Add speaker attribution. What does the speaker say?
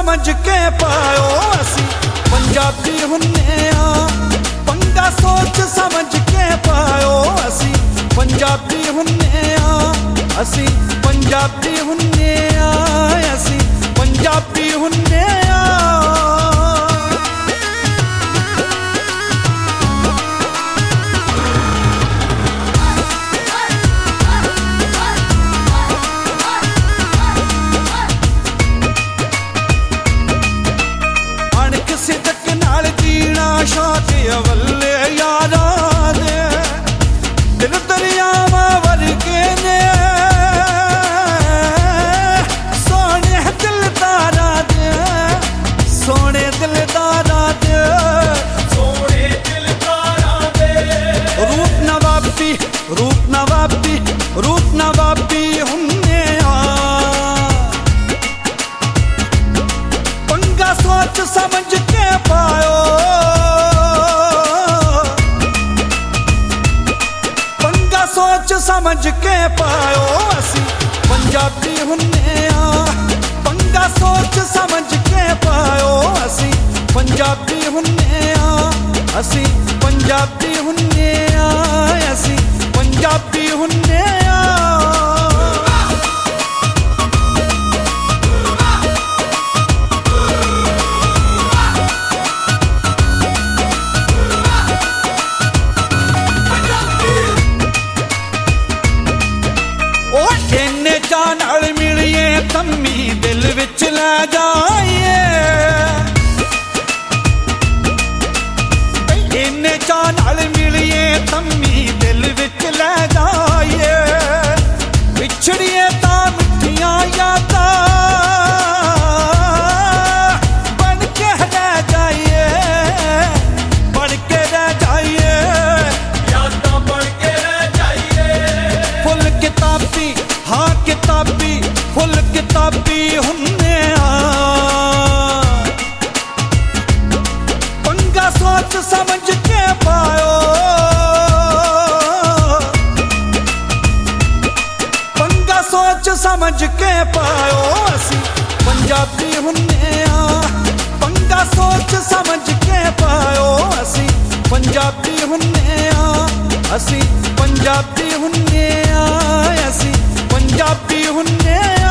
Speaker 1: समझ के पायो असी पंजाबी हुन्ने आ। पंगा सोच समझ के पायो असी पंजाबी हुन्ने आ। असी पंजाबी हुन्ने आ, असी पंजाबी हुन्ने आ। सिदक नाल जीना शाते अवले यारा दे दिल दरियावा वर्गे ने सोने दिलदारा दे सोने दिलदारा दे सोने दिलदारा दे। रूप नवाबी रूप नवाबी रूप नवाबी हुन्ने आ। पंगा सोच समझ के पायो पंगा सोच समझ के पायो असी पंजाबी हुन्ने आ। पंगा सोच समझ के पायो असी पंजाबी हुन्ने आ। असी पंजाबी हुन्ने आ, असी पंजाबी हुन्ने आ। जान अड़ मिलिए तम्मी दिल विच लै जाइए इन्ने जान अड़ मिलिए तम्मी दिल विच लै जाइए। पिछड़िए तां मिठियां यादां बन के रह जाइए बन के रह जाइए यादां बन के रह जाइए। फुल किताबी हाँ किताबी फुल किताबी हुन्ने आ। पंगा सोच समझ के पायो पंगा सोच समझ के पायो असी पंजाबी हुन्ने आ। पंगा सोच समझ के पायो असी पंजाबी हुन्ने आ। असी पंजाबी हुन्ने आ, असी पंजाबी हुन्ने।